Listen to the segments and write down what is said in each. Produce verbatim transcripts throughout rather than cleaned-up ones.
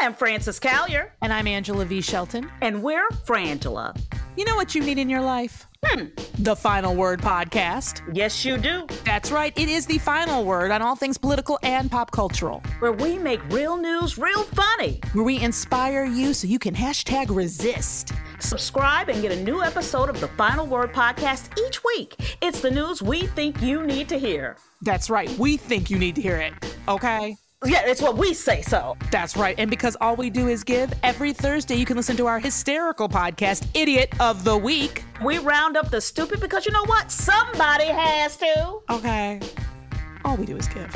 I'm Frances Callier. And I'm Angela V. Shelton. And we're Frangela. You know what you need in your life? Hmm. The Final Word Podcast. Yes, you do. That's right. It is the final word on all things political and pop cultural. Where we make real news real funny. Where we inspire you so you can hashtag resist. Subscribe and get a new episode of the Final Word Podcast each week. It's the news we think you need to hear. That's right. We think you need to hear it. Okay? Yeah, it's what we say so. That's right. And because all we do is give, every Thursday you can listen to our hysterical podcast, Idiot of the Week. We round up the stupid because you know what? Somebody has to. Okay. All we do is give.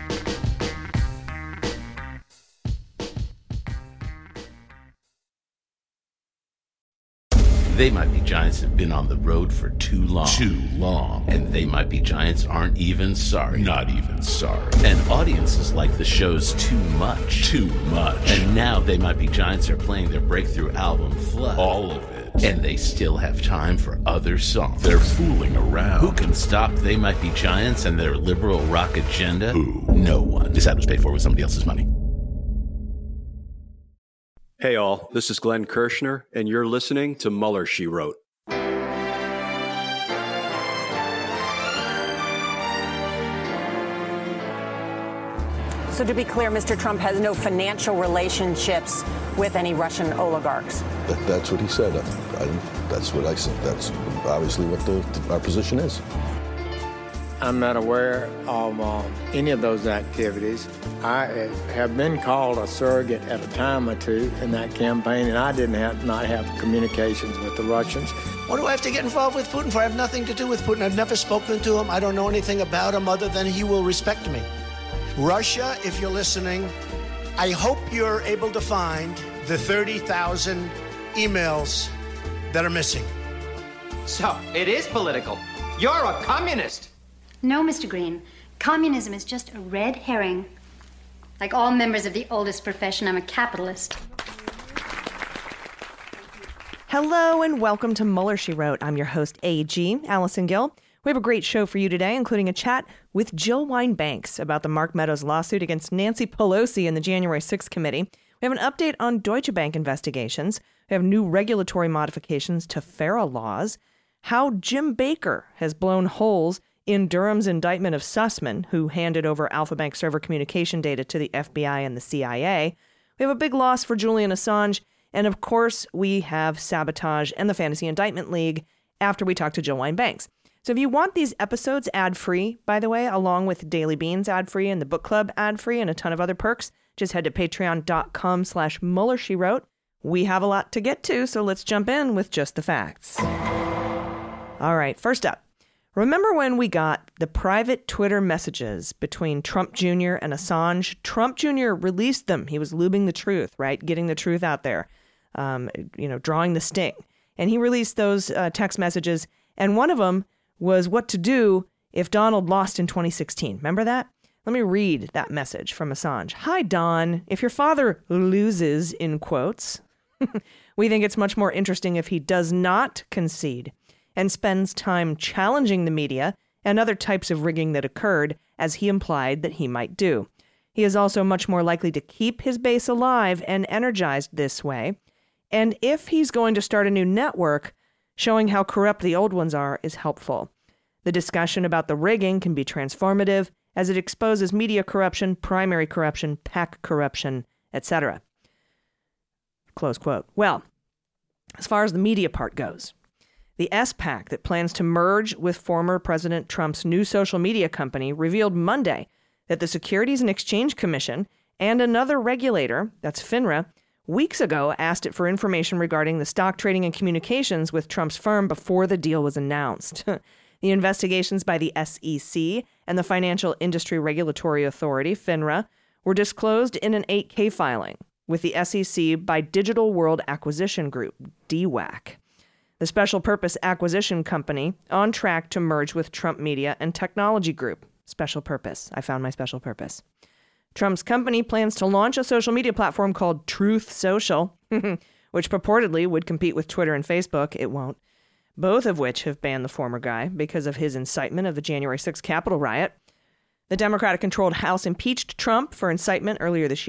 They Might Be Giants have been on the road for too long. Too long. And They Might Be Giants aren't even sorry. Not even sorry. And audiences like the shows too much. Too much. And now They Might Be Giants are playing their breakthrough album, Flood. All of it. And they still have time for other songs. They're fooling around. Who can stop They Might Be Giants and their liberal rock agenda? Who? No one. This ad was paid for with somebody else's money. Hey all, this is Glenn Kirshner, and you're listening to Mueller, She Wrote. So to be clear, Mister Trump has no financial relationships with any Russian oligarchs. That, that's what he said. I, I, that's what I said. That's obviously what the, our position is. I'm not aware of uh, any of those activities. I uh, have been called a surrogate at a time or two in that campaign, and I didn't have not have communications with the Russians. What do I have to get involved with Putin for? I have nothing to do with Putin. I've never spoken to him. I don't know anything about him other than he will respect me. Russia, if you're listening, I hope you're able to find the thirty thousand emails that are missing. So, it is political. You're a communist. No, Mister Green. Communism is just a red herring. Like all members of the oldest profession, I'm a capitalist. Hello and welcome to Mueller, She Wrote. I'm your host, A G, Allison Gill. We have a great show for you today, including a chat with Jill Wine-Banks about the Mark Meadows lawsuit against Nancy Pelosi and the January sixth committee. We have an update on Deutsche Bank investigations. We have new regulatory modifications to FARA laws. How Jim Baker has blown holes in Durham's indictment of Sussman, who handed over Alpha Bank server communication data to the F B I and the C I A. We have a big loss for Julian Assange. And of course, we have sabotage and the Fantasy Indictment League after we talk to Jill Wine-Banks. So if you want these episodes ad-free, by the way, along with Daily Beans ad-free and the book club ad-free and a ton of other perks, just head to patreon.com slash Mueller, She Wrote. We have a lot to get to, so let's jump in with just the facts. All right, first up. Remember when we got the private Twitter messages between Trump Junior and Assange? Trump Junior released them. He was lubing the truth, right? Getting the truth out there, um, you know, drawing the sting. And he released those uh, text messages. And one of them was what to do if Donald lost in twenty sixteen. Remember that? Let me read that message from Assange. Hi, Don. If your father loses, in quotes, we think it's much more interesting if he does not concede and spends time challenging the media and other types of rigging that occurred, as he implied that he might do. He is also much more likely to keep his base alive and energized this way. And if he's going to start a new network, showing how corrupt the old ones are is helpful. The discussion about the rigging can be transformative, as it exposes media corruption, primary corruption, PAC corruption, et cetera. Close quote. Well, as far as the media part goes, the S PAC that plans to merge with former President Trump's new social media company revealed Monday that the Securities and Exchange Commission and another regulator, that's FINRA, weeks ago asked it for information regarding the stock trading and communications with Trump's firm before the deal was announced. The investigations by the S E C and the Financial Industry Regulatory Authority, FINRA, were disclosed in an eight K filing with the S E C by Digital World Acquisition Group, D WAC. The special purpose acquisition company on track to merge with Trump Media and Technology Group. Special purpose. I found my special purpose. Trump's company plans to launch a social media platform called Truth Social, which purportedly would compete with Twitter and Facebook. It won't. Both of which have banned the former guy because of his incitement of the January sixth Capitol riot. The Democratic-controlled House impeached Trump for incitement earlier this year,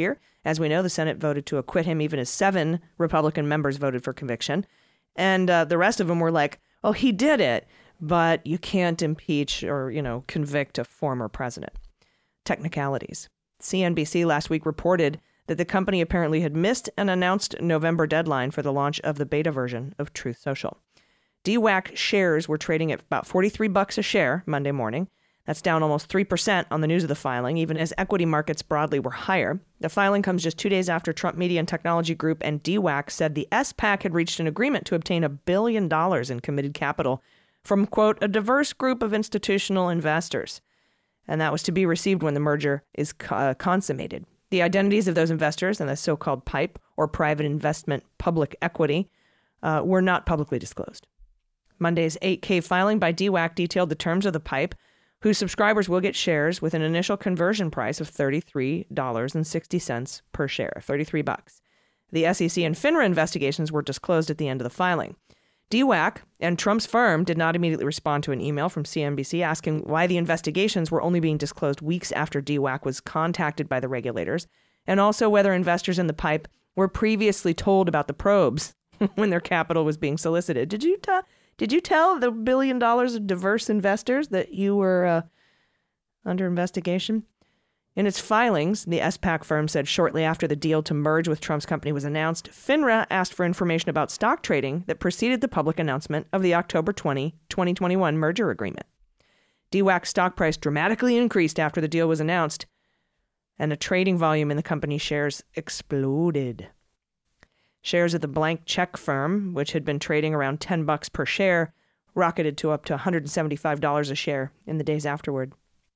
As we know, the Senate voted to acquit him, even as seven Republican members voted for conviction. And uh, the rest of them were like, oh, he did it, but you can't impeach or, you know, convict a former president. Technicalities. C N B C last week reported that the company apparently had missed an announced November deadline for the launch of the beta version of Truth Social. D WAC shares were trading at about forty-three bucks a share Monday morning. That's down almost three percent on the news of the filing, even as equity markets broadly were higher. The filing comes just two days after Trump Media and Technology Group and D WAC said the S PAC had reached an agreement to obtain a billion dollars in committed capital from, quote, a diverse group of institutional investors. And that was to be received when the merger is uh, consummated. The identities of those investors and the so-called PIPE, or Private Investment Public Equity, uh, were not publicly disclosed. Monday's eight K filing by D WAC detailed the terms of the PIPE, whose subscribers will get shares with an initial conversion price of thirty-three dollars and sixty cents per share, thirty-three bucks. The S E C and FINRA investigations were disclosed at the end of the filing. D WAC and Trump's firm did not immediately respond to an email from C N B C asking why the investigations were only being disclosed weeks after D WAC was contacted by the regulators, and also whether investors in the PIPE were previously told about the probes when their capital was being solicited. Did you t- did you tell the billion dollars of diverse investors that you were uh, under investigation? In its filings, the S PAC firm said shortly after the deal to merge with Trump's company was announced, FINRA asked for information about stock trading that preceded the public announcement of the October twentieth, twenty twenty-one merger agreement. D WAC's stock price dramatically increased after the deal was announced, and the trading volume in the company's shares exploded. Shares of the blank check firm, which had been trading around ten bucks per share, rocketed to up to one hundred seventy-five dollars a share in the days afterward.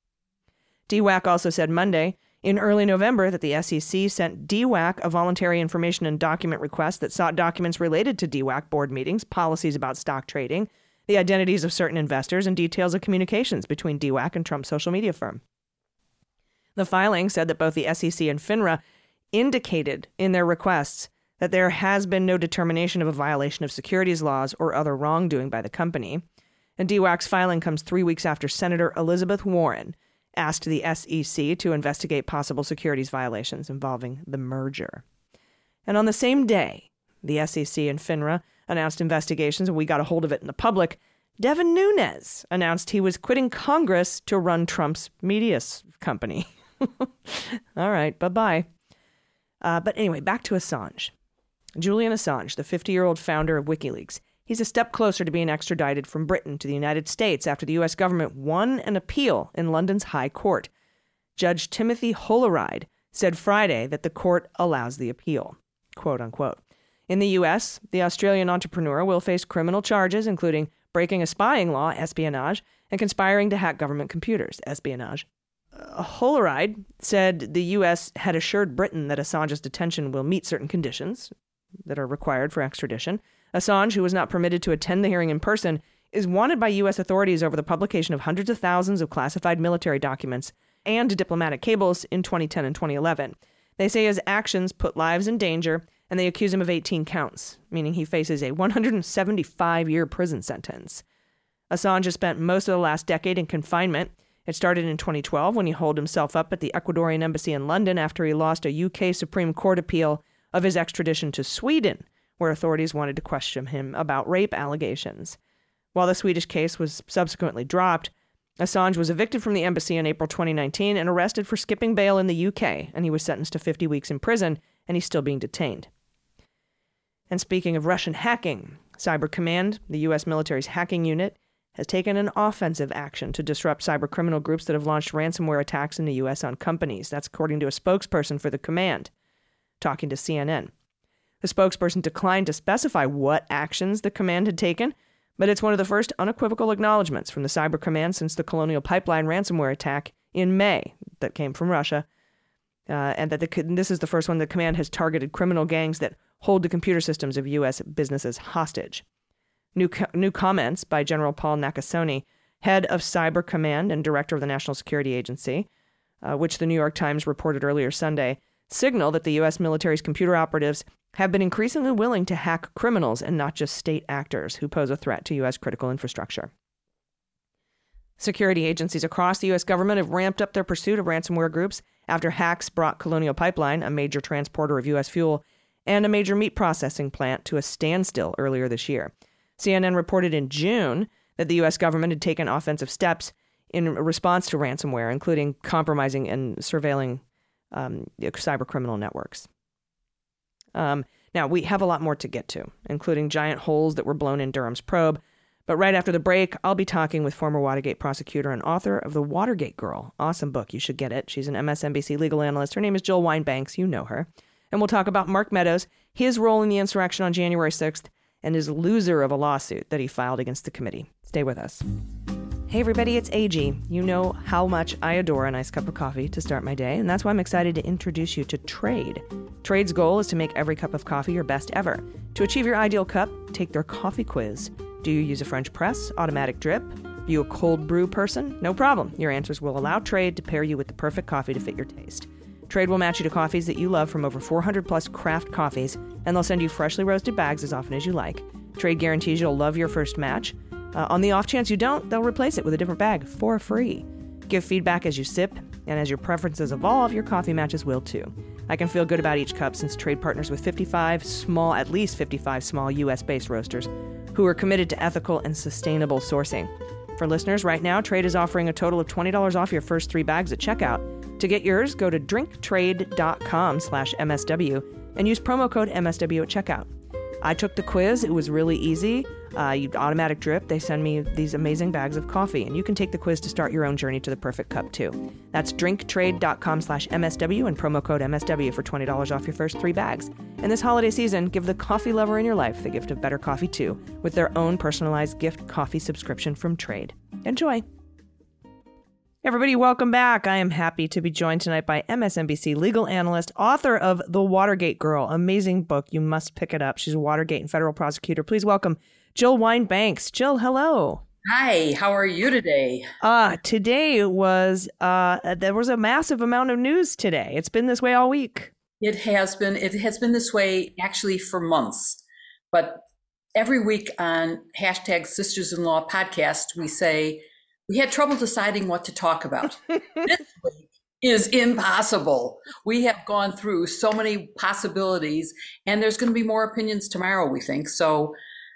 D WAC also said Monday, in early November, that the S E C sent D WAC a voluntary information and document request that sought documents related to D WAC board meetings, policies about stock trading, the identities of certain investors, and details of communications between D WAC and Trump's social media firm. The filing said that both the S E C and FINRA indicated in their requests that there has been no determination of a violation of securities laws or other wrongdoing by the company. And D WAC's filing comes three weeks after Senator Elizabeth Warren asked the S E C to investigate possible securities violations involving the merger. And on the same day, the S E C and FINRA announced investigations, and we got a hold of it in the public. Devin Nunes announced he was quitting Congress to run Trump's media company. All right, bye-bye. Uh, but anyway, back to Assange. Julian Assange, the fifty-year-old founder of WikiLeaks, he's a step closer to being extradited from Britain to the United States after the U S government won an appeal in London's High Court. Judge Timothy Holleride said Friday that the court allows the appeal, quote unquote. In the U S, the Australian entrepreneur will face criminal charges, including breaking a spying law, espionage, and conspiring to hack government computers, espionage. Uh, Holleride said the U S had assured Britain that Assange's detention will meet certain conditions that are required for extradition. Assange, who was not permitted to attend the hearing in person, is wanted by U S authorities over the publication of hundreds of thousands of classified military documents and diplomatic cables in twenty ten and twenty eleven. They say his actions put lives in danger, and they accuse him of eighteen counts, meaning he faces a one hundred seventy-five year prison sentence. Assange has spent most of the last decade in confinement. It started in twenty twelve when he holed himself up at the Ecuadorian embassy in London after he lost a U K Supreme Court appeal of his extradition to Sweden, where authorities wanted to question him about rape allegations. While the Swedish case was subsequently dropped, Assange was evicted from the embassy in April twenty nineteen and arrested for skipping bail in the U K, and he was sentenced to fifty weeks in prison, and he's still being detained. And speaking of Russian hacking, Cyber Command, the U S military's hacking unit, has taken an offensive action to disrupt cybercriminal groups that have launched ransomware attacks in the U S on companies. That's according to a spokesperson for the command, talking to C N N. The spokesperson declined to specify what actions the command had taken, but it's one of the first unequivocal acknowledgments from the Cyber Command since the Colonial Pipeline ransomware attack in May that came from Russia, uh, and that the, this is the first one the command has targeted criminal gangs that hold the computer systems of U S businesses hostage. New, co- new comments by General Paul Nakasone, head of Cyber Command and director of the National Security Agency, uh, which the New York Times reported earlier Sunday, signal that the U S military's computer operatives have been increasingly willing to hack criminals and not just state actors who pose a threat to U S critical infrastructure. Security agencies across the U S government have ramped up their pursuit of ransomware groups after hacks brought Colonial Pipeline, a major transporter of U S fuel, and a major meat processing plant to a standstill earlier this year. C N N reported in June that the U S government had taken offensive steps in response to ransomware, including compromising and surveilling um, cyber criminal networks. Um, now, we have a lot more to get to, including giant holes that were blown in Durham's probe. But right after the break, I'll be talking with former Watergate prosecutor and author of The Watergate Girl. Awesome book. You should get it. She's an M S N B C legal analyst. Her name is Jill Wine-Banks. You know her. And we'll talk about Mark Meadows, his role in the insurrection on January sixth, and his loser of a lawsuit that he filed against the committee. Stay with us. Hey everybody, it's A G. You know how much I adore a nice cup of coffee to start my day, and that's why I'm excited to introduce you to Trade. Trade's goal is to make every cup of coffee your best ever. To achieve your ideal cup, take their coffee quiz. Do you use a French press, automatic drip? Are you a cold brew person? No problem. Your answers will allow Trade to pair you with the perfect coffee to fit your taste. Trade will match you to coffees that you love from over four hundred plus craft coffees, and they'll send you freshly roasted bags as often as you like. Trade guarantees you'll love your first match. Uh, on the off chance you don't, they'll replace it with a different bag for free. Give feedback as you sip, and as your preferences evolve, your coffee matches will too. I can feel good about each cup since Trade partners with fifty-five small, at least fifty-five small U S-based roasters who are committed to ethical and sustainable sourcing. For listeners, right now, Trade is offering a total of twenty dollars off your first three bags at checkout. To get yours, go to drinktrade.com slash MSW and use promo code M S W at checkout. I took the quiz. It was really easy. Uh, you automatic drip. They send me these amazing bags of coffee, and you can take the quiz to start your own journey to the perfect cup, too. That's drinktrade.com slash MSW and promo code M S W for twenty dollars off your first three bags. And this holiday season, give the coffee lover in your life the gift of better coffee, too, with their own personalized gift coffee subscription from Trade. Enjoy. Everybody, welcome back. I am happy to be joined tonight by M S N B C legal analyst, author of The Watergate Girl. Amazing book. You must pick it up. She's a Watergate and federal prosecutor. Please welcome Jill Wine-Banks. Jill, hello. Hi, how are you today? Uh, today was, uh, there was a massive amount of news today. It's been this way all week. It has been. It has been this way actually for months. But every week on hashtag Sisters-in-Law podcast, we say, we had trouble deciding what to talk about. This week is impossible. We have gone through so many possibilities, and there's going to be more opinions tomorrow, we think. So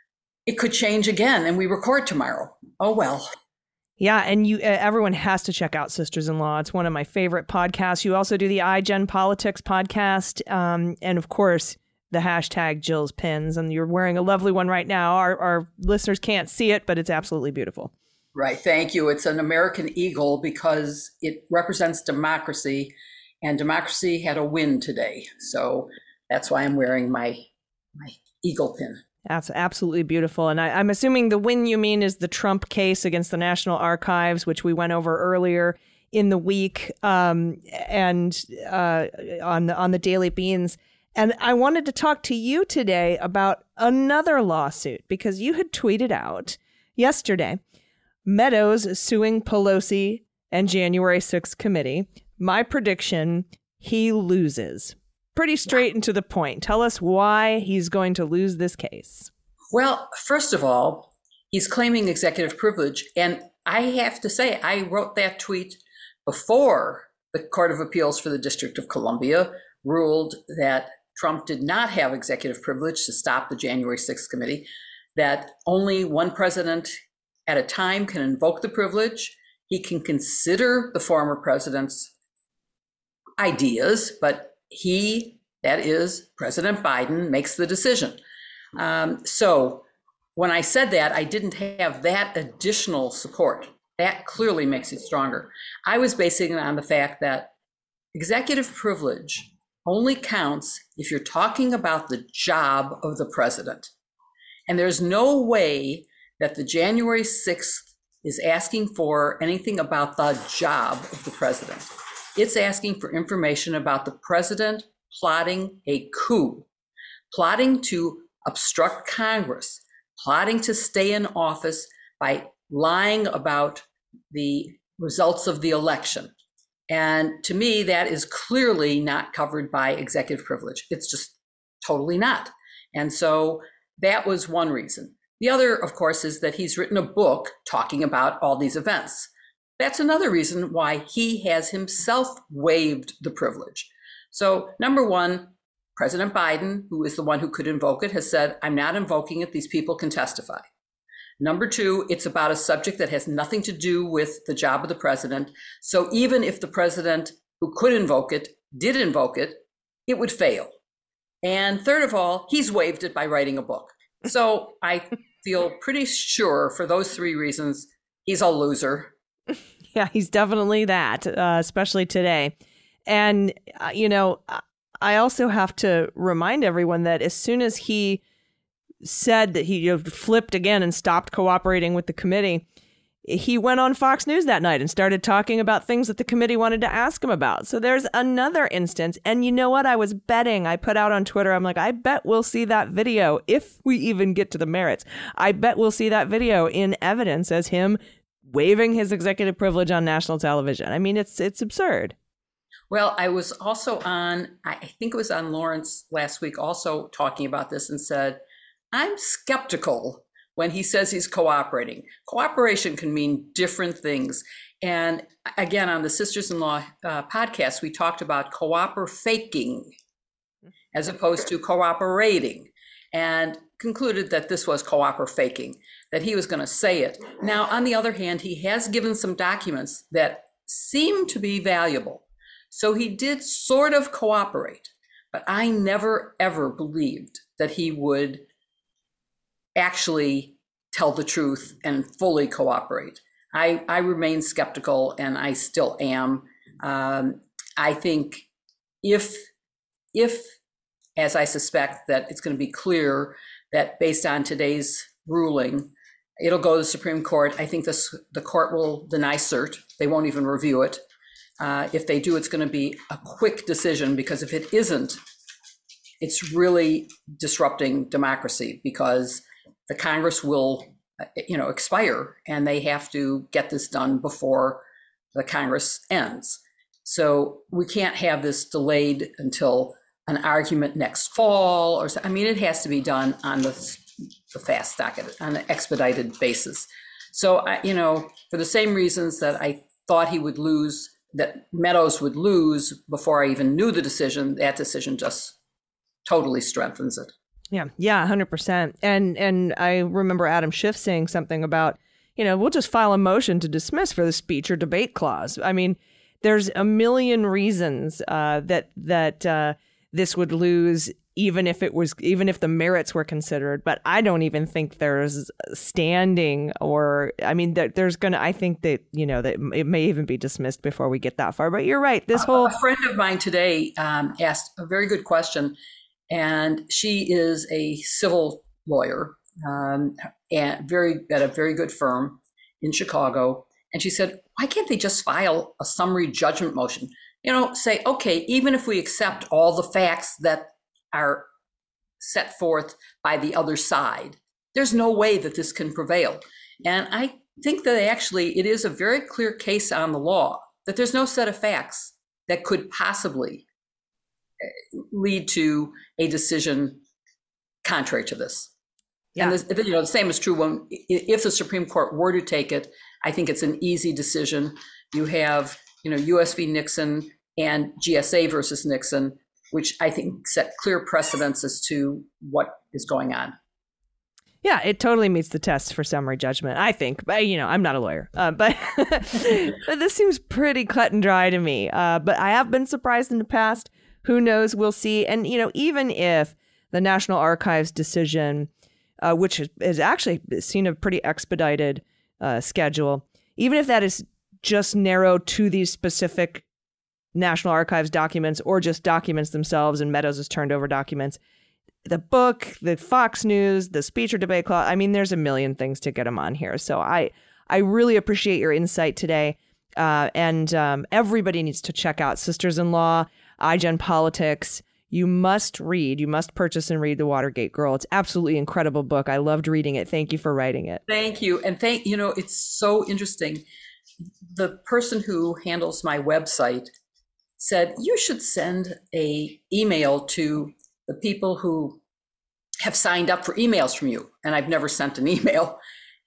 it could change again, and we record tomorrow. Oh, well. Yeah, and you, uh, everyone has to check out Sisters-in-Law. It's one of my favorite podcasts. You also do the iGen Politics podcast, um, and of course, the hashtag Jill's Pins, and you're wearing a lovely one right now. Our, our listeners can't see it, but it's absolutely beautiful. Right. Thank you. It's an American eagle because it represents democracy, and democracy had a win today. So that's why I'm wearing my my eagle pin. That's absolutely beautiful. And I, I'm assuming the win you mean is the Trump case against the National Archives, which we went over earlier in the week um, and uh, on the, on the Daily Beans. And I wanted to talk to you today about another lawsuit because you had tweeted out yesterday, Meadows suing Pelosi and January sixth committee. My prediction, he loses. Pretty straight and to the point. Tell us why he's going to lose this case. Well, first of all, he's claiming executive privilege. And I have to say, I wrote that tweet before the Court of Appeals for the District of Columbia ruled that Trump did not have executive privilege to stop the January sixth committee, that only one president at a time can invoke the privilege. He can consider the former president's ideas, but he, that is President Biden, makes the decision. Um, so when I said that, I didn't have that additional support. That clearly makes it stronger. I was basing it on the fact that executive privilege only counts if you're talking about the job of the president. And there's no way that the January sixth is asking for anything about the job of the president. It's asking for information about the president plotting a coup, plotting to obstruct Congress, plotting to stay in office by lying about the results of the election. And to me, that is clearly not covered by executive privilege. It's just totally not. And so that was one reason. The other, of course, is that he's written a book talking about all these events. that's another reason why he has himself waived the privilege. So number one, President Biden, who is the one who could invoke it, has said, I'm not invoking it. These people can testify. Number two, it's about a subject that has nothing to do with the job of the president. So even if the president who could invoke it did invoke it, it would fail. And third of all, he's waived it by writing a book. So I feel pretty sure for those three reasons, he's a loser. Yeah, he's definitely that, uh, especially today. And, uh, you know, I also have to remind everyone that as soon as he said that he you know, flipped again and stopped cooperating with the committee, he went on Fox News that night and started talking about things that the committee wanted to ask him about. So there's another instance. And you know what? I was betting, I put out on Twitter, I'm like, I bet we'll see that video if we even get to the merits. I bet we'll see that video in evidence as him waiving his executive privilege on national television. I mean, it's it's absurd. Well, I was also on, I think it was on Lawrence last week, also talking about this and said, I'm skeptical when he says he's cooperating. Cooperation can mean different things. And again, on the Sisters-in-Law uh, podcast, we talked about cooper-faking as opposed to cooperating, and concluded that this was cooper-faking, that he was going to say it. Now, on the other hand, he has given some documents that seem to be valuable. So he did sort of cooperate, but I never, ever believed that he would actually tell the truth and fully cooperate. I, I remain skeptical, and I still am. Um, I think if, if, as I suspect, that it's going to be clear that based on today's ruling, it'll go to the Supreme Court. I think this, the court will deny cert. They won't even review it. Uh, if they do, it's going to be a quick decision, because if it isn't, it's really disrupting democracy, because the Congress will, you know, expire, and they have to get this done before the Congress ends. So we can't have this delayed until an argument next fall, or I mean, it has to be done on the, the fast docket, on an expedited basis. So, I, you know, for the same reasons that I thought he would lose, that Meadows would lose before I even knew the decision, that decision just totally strengthens it. Yeah, yeah, one hundred percent. And and I remember Adam Schiff saying something about, you know, we'll just file a motion to dismiss for the speech or debate clause. I mean, there's a million reasons uh, that that uh, this would lose, even if it was, even if the merits were considered. But I don't even think there's standing, or I mean, that there's gonna. I think that you know that it may even be dismissed before we get that far. But you're right. This whole a friend of mine today um, asked a very good question. And she is a civil lawyer, um, and very at a very good firm in Chicago. And she said, why can't they just file a summary judgment motion? You know, say, okay, even if we accept all the facts that are set forth by the other side, there's no way that this can prevail. And I think that actually it is a very clear case on the law that there's no set of facts that could possibly lead to a decision contrary to this. Yeah. And this, you know, the same is true when, if the Supreme Court were to take it, I think it's an easy decision. You have, you know, U S v. Nixon and G S A versus Nixon, which I think set clear precedents as to what is going on. Yeah, it totally meets the test for summary judgment, I think. But, you know, I'm not a lawyer, uh, but, but this seems pretty cut and dry to me. Uh, but I have been surprised in the past. Who knows? We'll see. And, you know, even if the National Archives decision, uh, which has actually seen a pretty expedited uh, schedule, even if that is just narrowed to these specific National Archives documents or just documents themselves, and Meadows has turned over documents, the book, the Fox News, the speech or debate clause, I mean, there's a million things to get him on here. So I, I really appreciate your insight today. Uh, and um, everybody needs to check out Sisters-in-Law, iGen Politics. You must read, you must purchase and read The Watergate Girl. It's absolutely incredible book. I loved reading it. Thank you for writing it. Thank you. And thank, you know, it's so interesting. The person who handles my website said, you should send a email to the people who have signed up for emails from you. And I've never sent an email.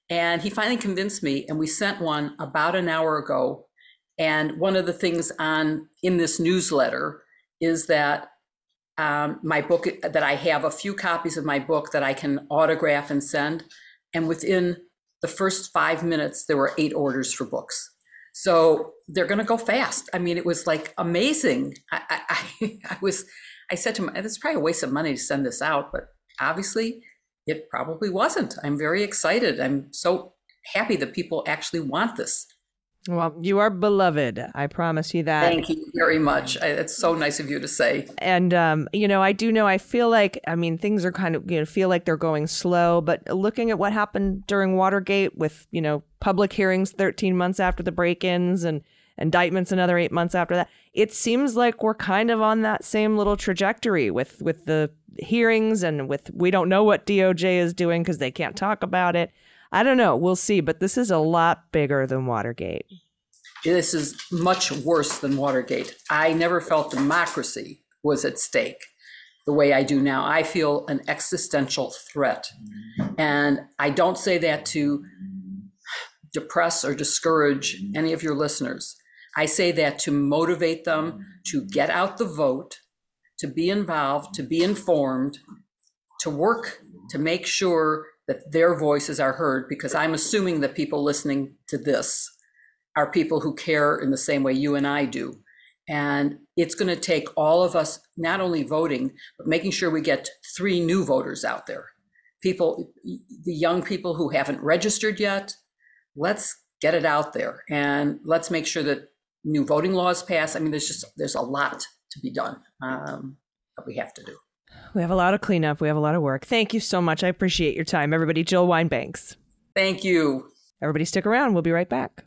And he finally convinced me, and we sent one about an hour ago. And one of the things on in this newsletter is that um, my book, that I have a few copies of my book that I can autograph and send. And within the first five minutes, there were eight orders for books. So they're going to go fast. I mean, it was like amazing. I, I, I was, I said to him, it's probably a waste of money to send this out, but obviously it probably wasn't. I'm very excited. I'm so happy that people actually want this. Well, you are beloved. I promise you that. Thank you very much. I, it's so nice of you to say. And, um, you know, I do know, I feel like, I mean, things are kind of, you know, feel like they're going slow, but looking at what happened during Watergate with, you know, public hearings thirteen months after the break-ins and indictments another eight months after that, it seems like we're kind of on that same little trajectory with, with the hearings and with, we don't know what D O J is doing because they can't talk about it. I don't know. We'll see. But this is a lot bigger than Watergate. This is much worse than Watergate. I never felt democracy was at stake the way I do now. I feel an existential threat. And I don't say that to depress or discourage any of your listeners. I say that to motivate them to get out the vote, to be involved, to be informed, to work to make sure that their voices are heard, because I'm assuming that people listening to this are people who care in the same way you and I do. And it's going to take all of us not only voting, but making sure we get three new voters out there. People, the young people who haven't registered yet, let's get it out there and let's make sure that new voting laws pass. I mean, there's just, there's a lot to be done um, that we have to do. We have a lot of cleanup. We have a lot of work. Thank you so much. I appreciate your time, everybody. Jill Wine-Banks. Thank you. Everybody stick around. We'll be right back.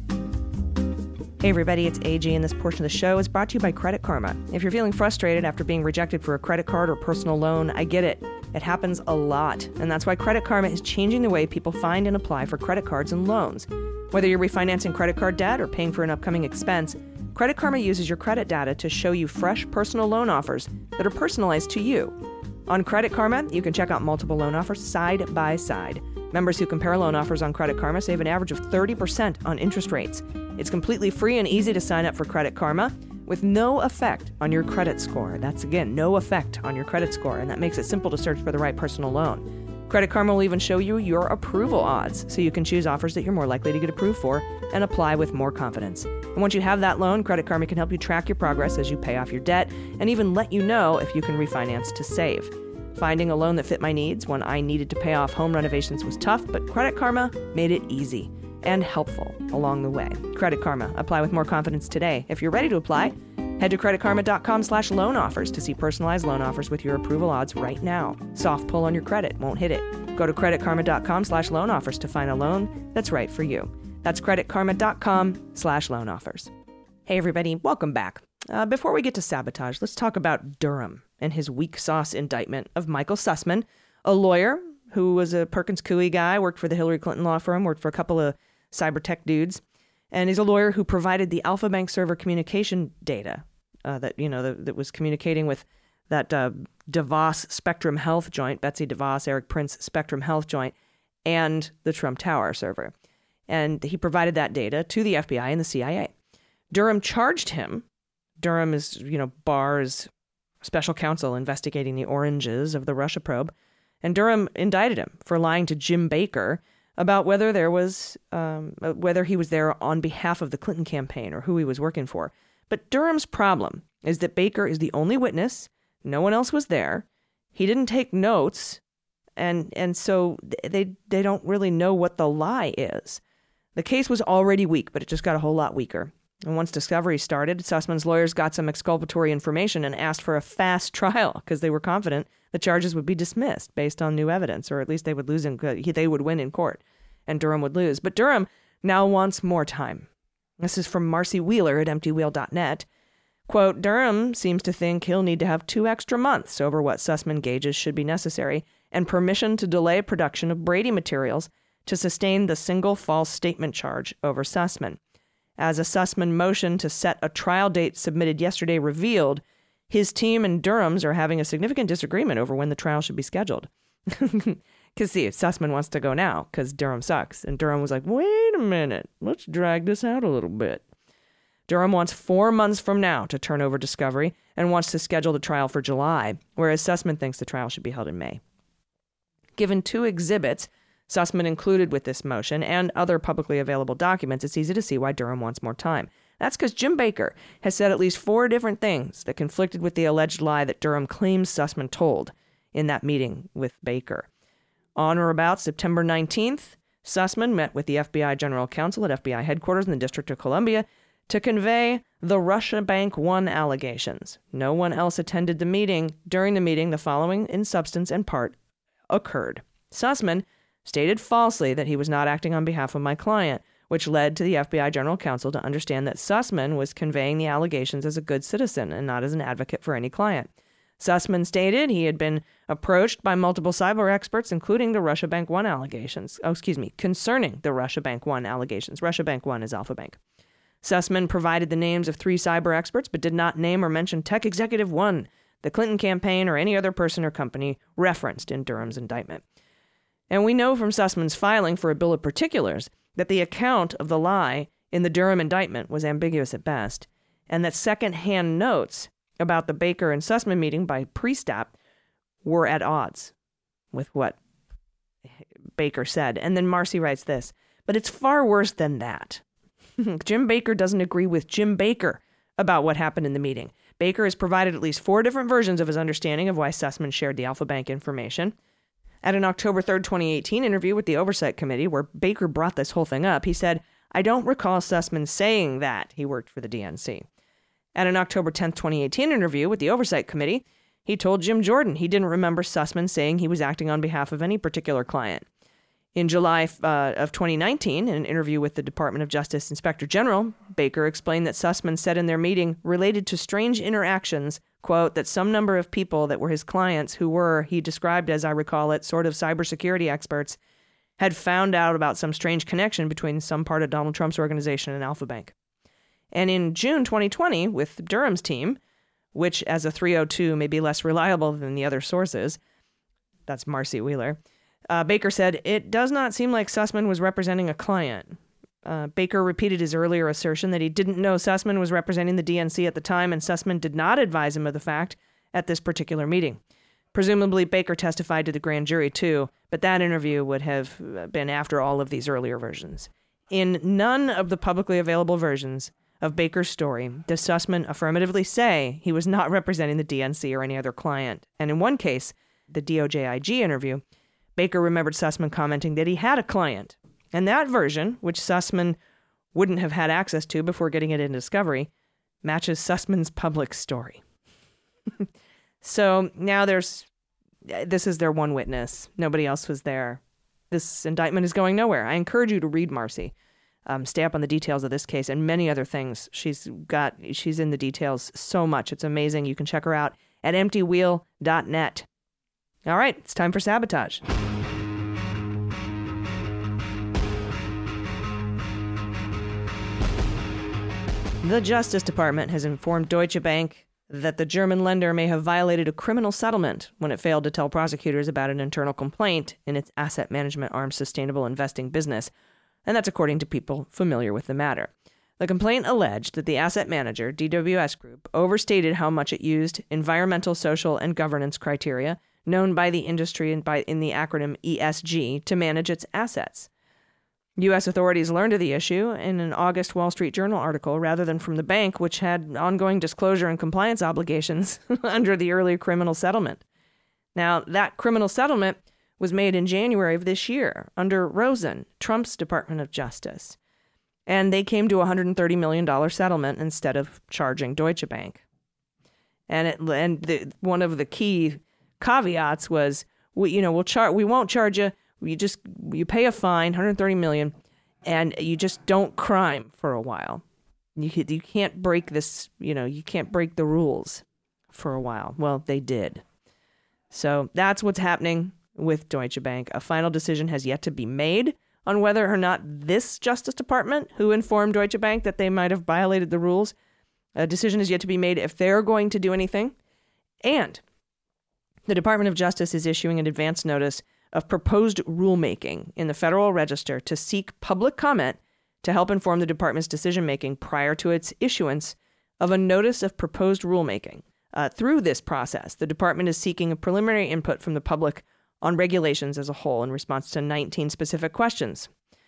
Hey everybody, it's A G, and this portion of the show is brought to you by Credit Karma. If you're feeling frustrated after being rejected for a credit card or personal loan, I get it. It happens a lot, and that's why Credit Karma is changing the way people find and apply for credit cards and loans. Whether you're refinancing credit card debt or paying for an upcoming expense, Credit Karma uses your credit data to show you fresh personal loan offers that are personalized to you. On Credit Karma, you can check out multiple loan offers side by side. Members who compare loan offers on Credit Karma save an average of thirty percent on interest rates. It's completely free and easy to sign up for Credit Karma with no effect on your credit score. That's, again, no effect on your credit score, and that makes it simple to search for the right personal loan. Credit Karma will even show you your approval odds, so you can choose offers that you're more likely to get approved for and apply with more confidence. And once you have that loan, Credit Karma can help you track your progress as you pay off your debt and even let you know if you can refinance to save. Finding a loan that fit my needs when I needed to pay off home renovations was tough, but Credit Karma made it easy and helpful along the way. Credit Karma. Apply with more confidence today. If you're ready to apply, head to creditkarma.com slash loan offers to see personalized loan offers with your approval odds right now. Soft pull on your credit won't hit it. Go to creditkarma.com slash loan offers to find a loan that's right for you. That's creditkarma.com slash loan offers. Hey everybody, welcome back. Uh, before we get to sabotage, let's talk about Durham and his weak sauce indictment of Michael Sussman, a lawyer who was a Perkins Coie guy, worked for the Hillary Clinton law firm, worked for a couple of cyber tech dudes, and he's a lawyer who provided the Alpha Bank server communication data uh, that, you know, that, that was communicating with that uh, DeVos Spectrum Health joint, Betsy DeVos, Eric Prince Spectrum Health joint, and the Trump Tower server. And he provided that data to the F B I and the C I A. Durham charged him. Durham is, you know, Barr's special counsel investigating the oranges of the Russia probe. And Durham indicted him for lying to Jim Baker about whether there was, um, whether he was there on behalf of the Clinton campaign or who he was working for. But Durham's problem is that Baker is the only witness. No one else was there. He didn't take notes. And and so they they don't really know what the lie is. The case was already weak, but it just got a whole lot weaker. And once discovery started, Sussman's lawyers got some exculpatory information and asked for a fast trial because they were confident the charges would be dismissed based on new evidence, or at least they would lose in they would win in court and Durham would lose. But Durham now wants more time. This is from Marcy Wheeler at empty wheel dot net. Quote, Durham seems to think he'll need to have two extra months over what Sussman gauges should be necessary and permission to delay production of Brady materials to sustain the single false statement charge over Sussman. As a Sussman motion to set a trial date submitted yesterday revealed, his team and Durham's are having a significant disagreement over when the trial should be scheduled. Because see, Sussman wants to go now because Durham sucks. And Durham was like, wait a minute, let's drag this out a little bit. Durham wants four months from now to turn over discovery and wants to schedule the trial for July, whereas Sussman thinks the trial should be held in May. Given two exhibits Sussman included with this motion and other publicly available documents, it's easy to see why Durham wants more time. That's because Jim Baker has said at least four different things that conflicted with the alleged lie that Durham claims Sussman told in that meeting with Baker. On or about September nineteenth, Sussman met with the F B I General Counsel at F B I headquarters in the District of Columbia to convey the Russia Bank One allegations. No one else attended the meeting. During the meeting, the following in substance and part occurred. Sussman stated falsely that he was not acting on behalf of my client, which led to the F B I General Counsel to understand that Sussman was conveying the allegations as a good citizen and not as an advocate for any client. Sussman stated he had been approached by multiple cyber experts, including the Russia Bank One allegations. Oh, excuse me, concerning the Russia Bank One allegations. Russia Bank One is Alpha Bank. Sussman provided the names of three cyber experts, but did not name or mention Tech Executive One, the Clinton campaign, or any other person or company referenced in Durham's indictment. And we know from Sussman's filing for a bill of particulars that the account of the lie in the Durham indictment was ambiguous at best, and that second-hand notes about the Baker and Sussman meeting by Priestap were at odds with what Baker said. And then Marcy writes this, but it's far worse than that. Jim Baker doesn't agree with Jim Baker about what happened in the meeting. Baker has provided at least four different versions of his understanding of why Sussman shared the Alpha Bank information. At an October third, twenty eighteen interview with the Oversight Committee, where Baker brought this whole thing up, he said, I don't recall Sussman saying that he worked for the D N C. At an October tenth, twenty eighteen interview with the Oversight Committee, he told Jim Jordan he didn't remember Sussman saying he was acting on behalf of any particular client. In July uh, of twenty nineteen, in an interview with the Department of Justice Inspector General, Baker explained that Sussman said in their meeting related to strange interactions, quote, that some number of people that were his clients who were, he described as I recall it, sort of cybersecurity experts, had found out about some strange connection between some part of Donald Trump's organization and Alpha Bank. And in June twenty twenty, with Durham's team, which as a three oh two may be less reliable than the other sources, that's Marcy Wheeler, uh, Baker said, it does not seem like Sussman was representing a client. Uh, Baker repeated his earlier assertion that he didn't know Sussman was representing the D N C at the time, and Sussman did not advise him of the fact at this particular meeting. Presumably, Baker testified to the grand jury too, but that interview would have been after all of these earlier versions. In none of the publicly available versions of Baker's story does Sussman affirmatively say he was not representing the D N C or any other client. And in one case, the D O J I G interview, Baker remembered Sussman commenting that he had a client. And that version, which Sussman wouldn't have had access to before getting it in discovery, matches Sussman's public story. So now there's, this is their one witness. Nobody else was there. This indictment is going nowhere. I encourage you to read Marcy. Um, stay up on the details of this case and many other things. She's got, she's in the details so much. It's amazing. You can check her out at empty wheel dot net. All right, it's time for Sabotage. The Justice Department has informed Deutsche Bank that the German lender may have violated a criminal settlement when it failed to tell prosecutors about an internal complaint in its asset management arm's sustainable investing business, and that's according to people familiar with the matter. The complaint alleged that the asset manager, D W S Group, overstated how much it used environmental, social, and governance criteria, known by the industry and by in the acronym E S G, to manage its assets. U S authorities learned of the issue in an August Wall Street Journal article rather than from the bank, which had ongoing disclosure and compliance obligations under the earlier criminal settlement. Now, that criminal settlement was made in January of this year under Rosen, Trump's Department of Justice. And they came to a one hundred thirty million dollars settlement instead of charging Deutsche Bank. And it, and the, one of the key caveats was, we, you know, we'll char- we won't charge you. You just, you pay a fine, one hundred thirty million dollars, and you just don't crime for a while. You you can't break this, you know, you can't break the rules for a while. Well, they did. So that's what's happening with Deutsche Bank. A final decision has yet to be made on whether or not this Justice Department, who informed Deutsche Bank that they might have violated the rules, a decision is yet to be made if they're going to do anything. And the Department of Justice is issuing an advance notice of proposed rulemaking in the Federal Register to seek public comment to help inform the department's decision-making prior to its issuance of a notice of proposed rulemaking. Uh, through this process, the department is seeking a preliminary input from the public on regulations as a whole in response to nineteen specific questions.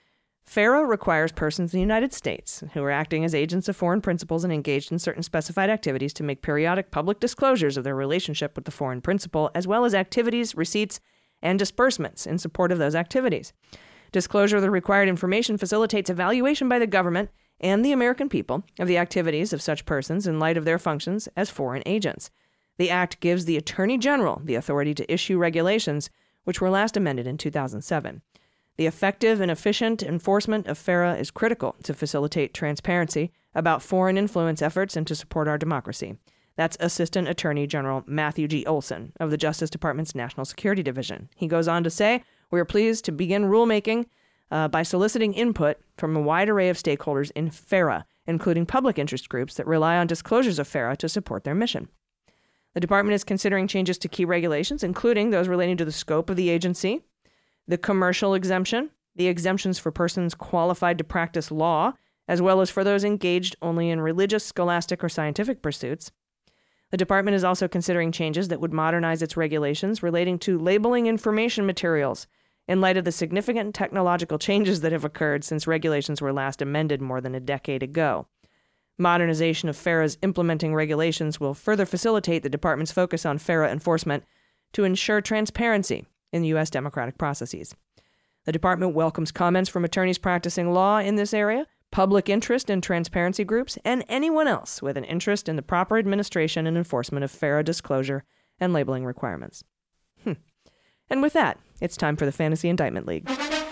FARA requires persons in the United States who are acting as agents of foreign principals and engaged in certain specified activities to make periodic public disclosures of their relationship with the foreign principal, as well as activities, receipts, and disbursements in support of those activities. Disclosure of the required information facilitates evaluation by the government and the American people of the activities of such persons in light of their functions as foreign agents. The Act gives the Attorney General the authority to issue regulations, which were last amended in two thousand seven. The effective and efficient enforcement of FARA is critical to facilitate transparency about foreign influence efforts and to support our democracy. That's Assistant Attorney General Matthew G. Olson of the Justice Department's National Security Division. He goes on to say, "We are pleased to begin rulemaking uh, by soliciting input from a wide array of stakeholders in FARA, including public interest groups that rely on disclosures of FARA to support their mission." The department is considering changes to key regulations, including those relating to the scope of the agency, the commercial exemption, the exemptions for persons qualified to practice law, as well as for those engaged only in religious, scholastic, or scientific pursuits. The department is also considering changes that would modernize its regulations relating to labeling information materials in light of the significant technological changes that have occurred since regulations were last amended more than a decade ago. Modernization of FARA's implementing regulations will further facilitate the department's focus on FARA enforcement to ensure transparency in the U S democratic processes. The department welcomes comments from attorneys practicing law in this area, public interest and transparency groups, and anyone else with an interest in the proper administration and enforcement of FARA disclosure and labeling requirements. Hmm. And with that, it's time for the Fantasy Indictment League.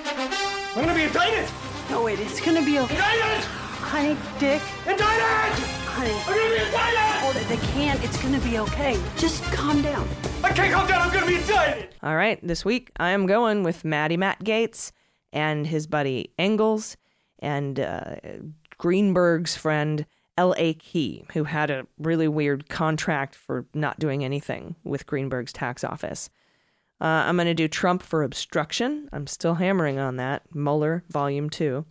I'm gonna be indicted! No, wait, it's gonna be okay. Indicted! Honey, Dick. Indicted! Honey. I'm gonna be indicted! Oh, they can't. It's gonna be okay. Just calm down. I can't calm down. I'm gonna be indicted! All right, this week I am going with Matty Matt Gaetz and his buddy Engels and uh, Greenberg's friend L A. Key, who had a really weird contract for not doing anything with Greenberg's tax office. Uh, I'm going to do Trump for obstruction. I'm still hammering on that. Mueller, Volume two.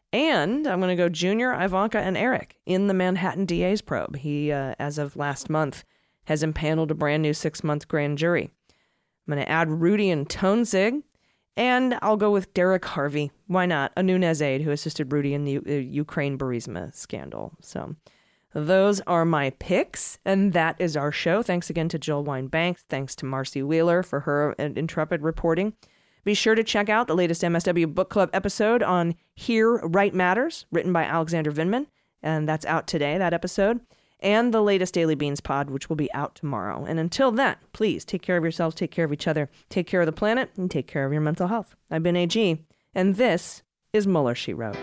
And I'm going to go Junior, Ivanka, and Eric in the Manhattan D A's probe. He, uh, as of last month, has impaneled a brand new six-month grand jury. I'm going to add Rudy and Toensig. And I'll go with Derek Harvey. Why not? A Nunez aide who assisted Rudy in the U- Ukraine Burisma scandal. So those are my picks, and that is our show. Thanks again to Jill Wine-Banks. Thanks to Marcy Wheeler for her intrepid reporting. Be sure to check out the latest M S W Book Club episode on Here, Right Matters, written by Alexander Vinman, and that's out today, that episode. And the latest Daily Beans pod, which will be out tomorrow. And until then, please take care of yourselves, take care of each other, take care of the planet, and take care of your mental health. I've been A G, and this is Mueller, She Wrote.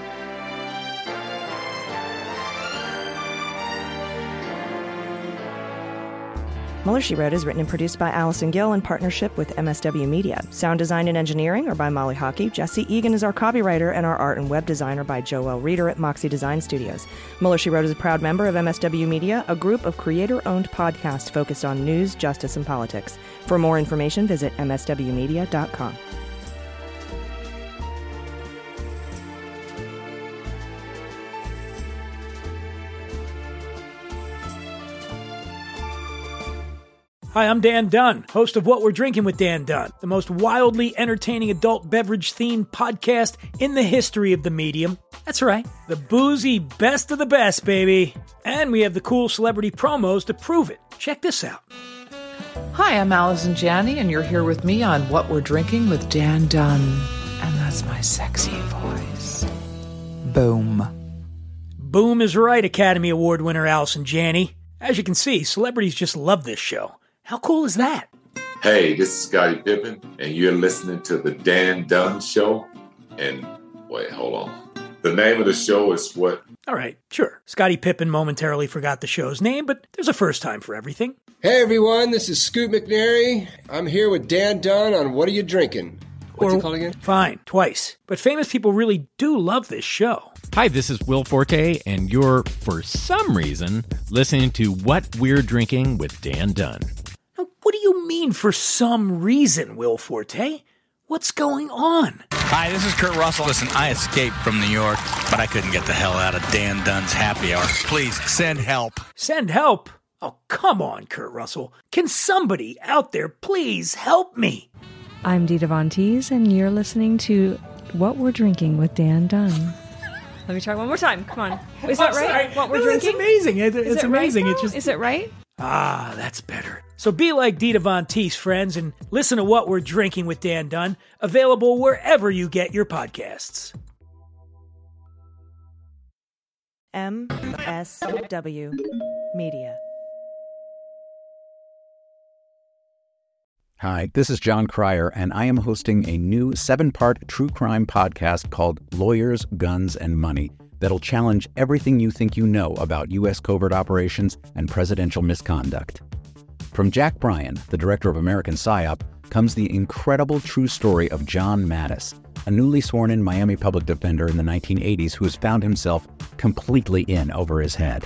Mueller, She Wrote is written and produced by Allison Gill in partnership with M S W Media. Sound design and engineering are by Molly Hockey. Jesse Egan is our copywriter, and our art and web design are by Joelle Reeder at Moxie Design Studios. Mueller, She Wrote is a proud member of M S W Media, a group of creator-owned podcasts focused on news, justice, and politics. For more information, visit m s w media dot com. Hi, I'm Dan Dunn, host of What We're Drinking with Dan Dunn, the most wildly entertaining adult beverage-themed podcast in the history of the medium. That's right, the boozy best of the best, baby. And we have the cool celebrity promos to prove it. Check this out. Hi, I'm Allison Janney, and you're here with me on What We're Drinking with Dan Dunn. And that's my sexy voice. Boom. Boom is right, Academy Award winner Allison Janney. As you can see, celebrities just love this show. How cool is that? Hey, this is Scottie Pippen, and you're listening to the Dan Dunn Show. And wait, hold on. The name of the show is what? All right, sure. Scottie Pippen momentarily forgot the show's name, but there's a first time for everything. Hey, everyone, this is Scoot McNairy. I'm here with Dan Dunn on What Are You Drinking? What's or, it called again? Fine, twice. But famous people really do love this show. Hi, this is Will Forte, and you're, for some reason, listening to What We're Drinking with Dan Dunn. What do you mean for some reason, Will Forte? What's going on? Hi, this is Kurt Russell. Listen, I escaped from New York, but I couldn't get the hell out of Dan Dunn's happy hour. Please, send help. Send help? Oh, come on, Kurt Russell. Can somebody out there please help me? I'm Dita Von Teese, and you're listening to What We're Drinking with Dan Dunn. Let me try one more time. Come on. Is that I'm right? sorry. What we're No, drinking? It's amazing. It, Is it's it amazing. Right, It's just. Is it right? Ah, that's better. So be like Dita Von Teese, friends, and listen to What We're Drinking with Dan Dunn, available wherever you get your podcasts. M S W Media. Hi, this is John Cryer, and I am hosting a new seven-part true crime podcast called Lawyers, Guns, and Money that'll challenge everything you think you know about U S covert operations and presidential misconduct. From Jack Bryan, the director of American PSYOP, comes the incredible true story of John Mattis, a newly sworn-in Miami public defender in the nineteen eighties who has found himself completely in over his head.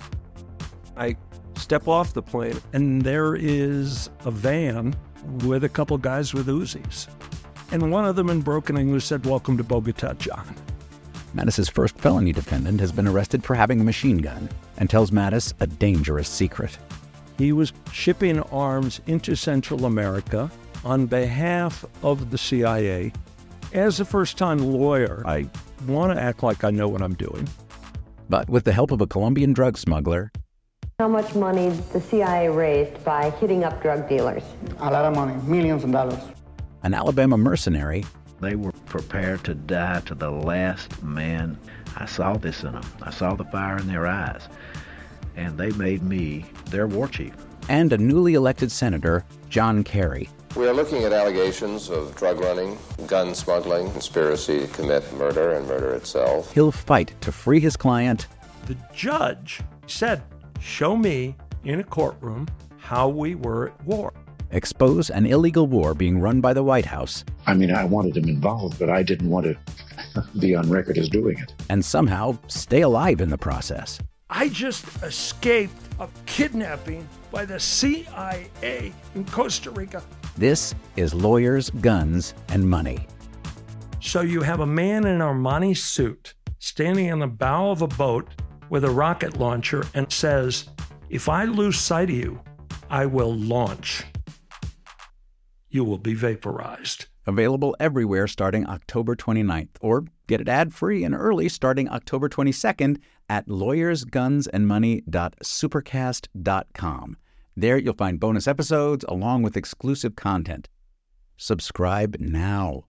I step off the plane, and there is a van with a couple guys with Uzis. And one of them in broken English said, "Welcome to Bogota, John." Mattis's first felony defendant has been arrested for having a machine gun and tells Mattis a dangerous secret. He was shipping arms into Central America on behalf of the C I A. As a first-time lawyer, I want to act like I know what I'm doing. But with the help of a Colombian drug smuggler, how much money the C I A raised by hitting up drug dealers? A lot of money, millions of dollars. An Alabama mercenary, they were prepared to die to the last man. I saw this in them. I saw the fire in their eyes. And they made me their war chief. And a newly elected senator, John Kerry. We are looking at allegations of drug running, gun smuggling, conspiracy to commit murder and murder itself. He'll fight to free his client. The judge said, "Show me in a courtroom how we were at war." Expose an illegal war being run by the White House. I mean, I wanted him involved, but I didn't want to be on record as doing it. And somehow stay alive in the process. I just escaped a kidnapping by the C I A in Costa Rica. This is Lawyers, Guns, and Money. So you have a man in an Armani suit standing on the bow of a boat with a rocket launcher and says, "If I lose sight of you, I will launch. You will be vaporized." Available everywhere starting October twenty-ninth, or get it ad-free and early starting October twenty-second at lawyers guns and money dot supercast dot com. There you'll find bonus episodes along with exclusive content. Subscribe now.